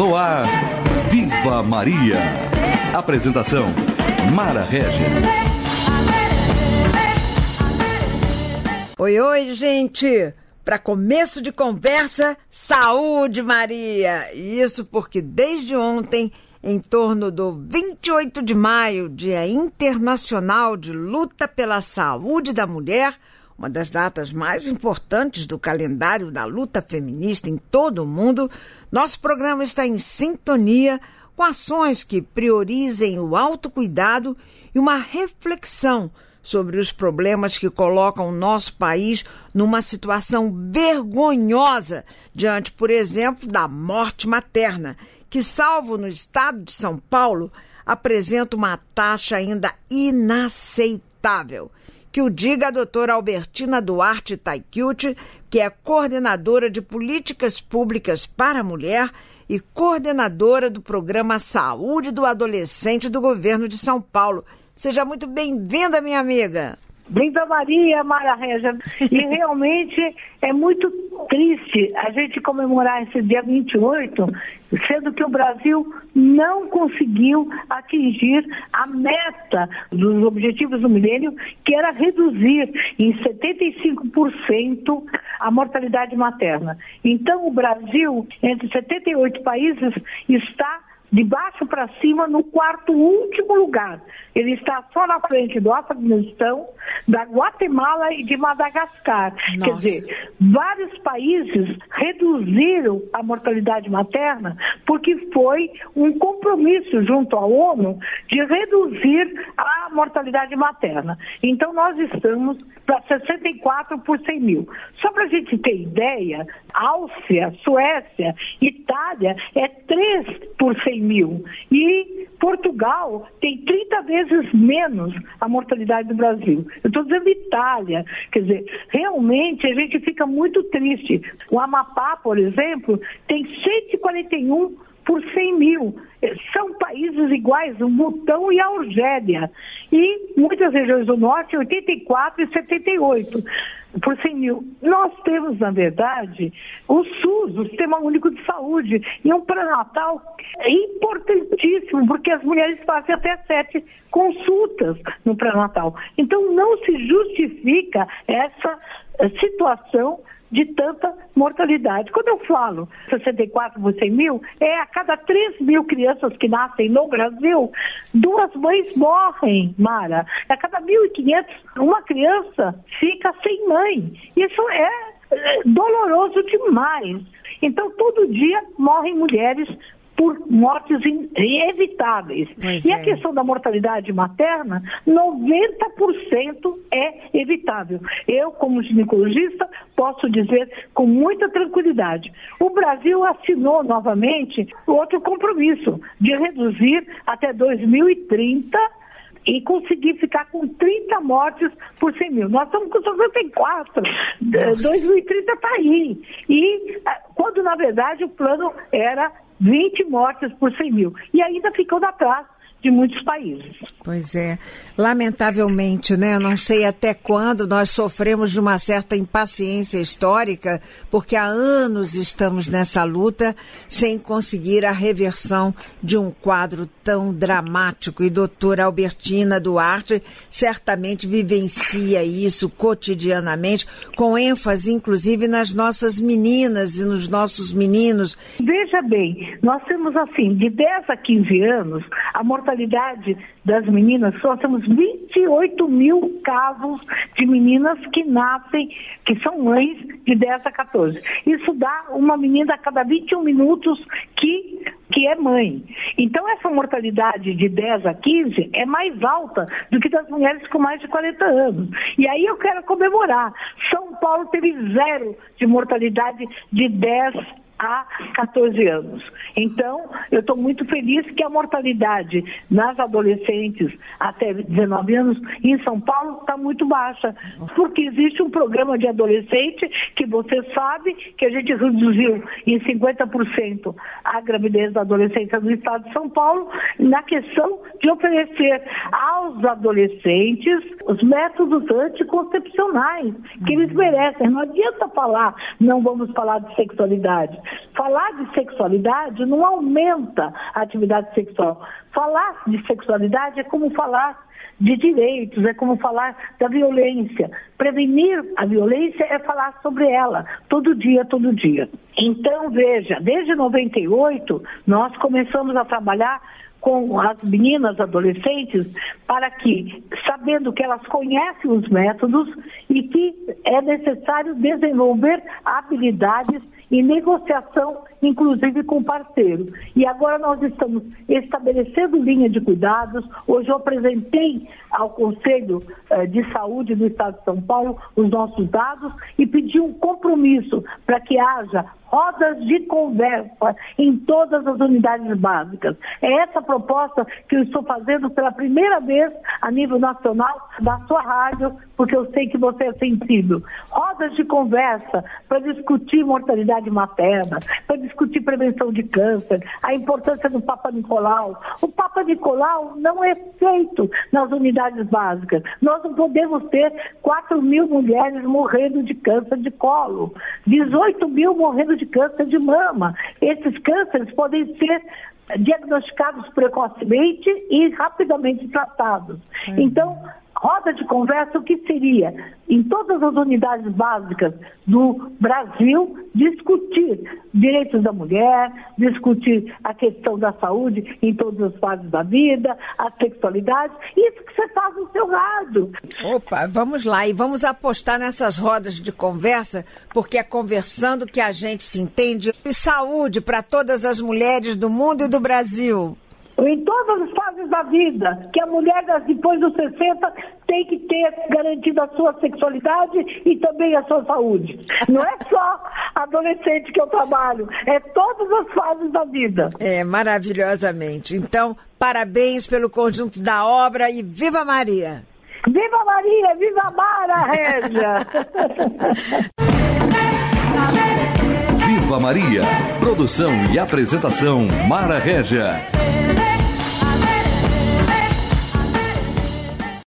No ar, Viva Maria. Apresentação, Mara Régia. Oi, gente! Para começo de conversa, saúde, Maria! Isso porque desde ontem, em torno do 28 de maio, Dia Internacional de Luta pela Saúde da Mulher, uma das datas mais importantes do calendário da luta feminista em todo o mundo, nosso programa está em sintonia com ações que priorizem o autocuidado e uma reflexão sobre os problemas que colocam o nosso país numa situação vergonhosa diante, por exemplo, da morte materna, que, salvo no estado de São Paulo, apresenta uma taxa ainda inaceitável. Que o diga a doutora Albertina Duarte Taikiuti, que é coordenadora de políticas públicas para a mulher e coordenadora do programa Saúde do Adolescente do governo de São Paulo. Seja muito bem-vinda, minha amiga. Viva Maria, Mara Régia. E realmente é muito triste a gente comemorar esse dia 28, sendo que o Brasil não conseguiu atingir a meta dos objetivos do milênio, que era reduzir em 75% a mortalidade materna. Então o Brasil, entre 78 países, está de baixo para cima no quarto último lugar. Ele está só na frente do Afeganistão, da Guatemala e de Madagascar. Nossa. Quer dizer, vários países reduziram a mortalidade materna porque foi um compromisso junto à ONU de reduzir a mortalidade materna. Então nós estamos para 64 por 100 mil. Só para a gente ter ideia, Áustria, Suécia, Itália é 3 por 100 mil. E Portugal tem 30 vezes menos a mortalidade do Brasil. Eu estou dizendo Itália. Quer dizer, realmente a gente fica muito triste. O Amapá, por exemplo, tem 141 por 100 mil. São países iguais, o Butão e a Argélia. E muitas regiões do norte, 84 e 78 por 100 mil. Nós temos, na verdade, o SUS, o Sistema Único de Saúde, e um pré-natal importantíssimo, porque as mulheres fazem até 7 consultas no pré-natal. Então, não se justifica essa situação de tanta mortalidade. Quando eu falo 64 por 100 mil, é a cada 3 mil crianças que nascem no Brasil, 2 mães morrem, Mara. A cada 1.500, uma criança fica sem mãe. Isso é doloroso demais. Então, todo dia morrem mulheres por mortes inevitáveis. E a questão da mortalidade materna, 90% é evitável. Eu, como ginecologista, posso dizer com muita tranquilidade. O Brasil assinou novamente outro compromisso de reduzir até 2030 e conseguir ficar com 30 mortes por 100 mil. Nós estamos com 64. 2030 está aí. E quando, na verdade, o plano era 20 mortes por 100 mil. E ainda ficou atrás de muitos países. Pois é. Lamentavelmente, né? Não sei até quando nós sofremos de uma certa impaciência histórica, porque há anos estamos nessa luta sem conseguir a reversão de um quadro tão dramático. E doutora Albertina Duarte certamente vivencia isso cotidianamente, com ênfase, inclusive, nas nossas meninas e nos nossos meninos. Veja bem, nós temos assim, de 10 a 15 anos, a mortalidade das meninas, nós temos 28 mil casos de meninas que nascem, que são mães de 10 a 14. Isso dá uma menina a cada 21 minutos que é mãe. Então, essa mortalidade de 10 a 15 é mais alta do que das mulheres com mais de 40 anos. E aí eu quero comemorar. São Paulo teve 0 de mortalidade de 10 a 14 anos. Então, eu estou muito feliz que a mortalidade nas adolescentes até 19 anos em São Paulo está muito baixa, porque existe um programa de adolescente que você sabe que a gente reduziu em 50% a gravidez da adolescência no estado de São Paulo, na questão de oferecer aos adolescentes os métodos anticoncepcionais que eles merecem. Não adianta falar, não vamos falar de sexualidade. Falar de sexualidade não aumenta a atividade sexual. Falar de sexualidade é como falar de direitos, é como falar da violência. Prevenir a violência é falar sobre ela, todo dia, todo dia. Então, veja, desde 98, nós começamos a trabalhar com as meninas adolescentes para que, sabendo que elas conhecem os métodos e que é necessário desenvolver habilidades e negociação, inclusive com o parceiro. E agora nós estamos estabelecendo linha de cuidados. Hoje eu apresentei ao Conselho de Saúde do Estado de São Paulo os nossos dados e pedi um compromisso para que haja rodas de conversa em todas as unidades básicas. É essa proposta que eu estou fazendo pela primeira vez a nível nacional da sua rádio, porque eu sei que você é sensível. Rodas de conversa para discutir mortalidade materna, para discutir prevenção de câncer, a importância do Papa Nicolau. O Papa Nicolau não é feito nas unidades básicas. Nós não podemos ter 4 mil mulheres morrendo de câncer de colo, 18 mil morrendo de câncer de mama. Esses cânceres podem ser diagnosticados precocemente e rapidamente tratados. Então, roda de conversa, o que seria? Em todas as unidades básicas do Brasil, discutir direitos da mulher, discutir a questão da saúde em todas as fases da vida, a sexualidade, isso que você faz no seu rádio. Opa, vamos lá e vamos apostar nessas rodas de conversa, porque é conversando que a gente se entende. E saúde para todas as mulheres do mundo e do Brasil. Em todas as fases da vida, que a mulher depois dos 60 tem que ter garantida a sua sexualidade e também a sua saúde. Não é só adolescente que eu trabalho, é todas as fases da vida. É, maravilhosamente. Então, parabéns pelo conjunto da obra e viva Maria! Viva Maria, viva Mara Régia! Viva Maria! Produção e apresentação Mara Régia.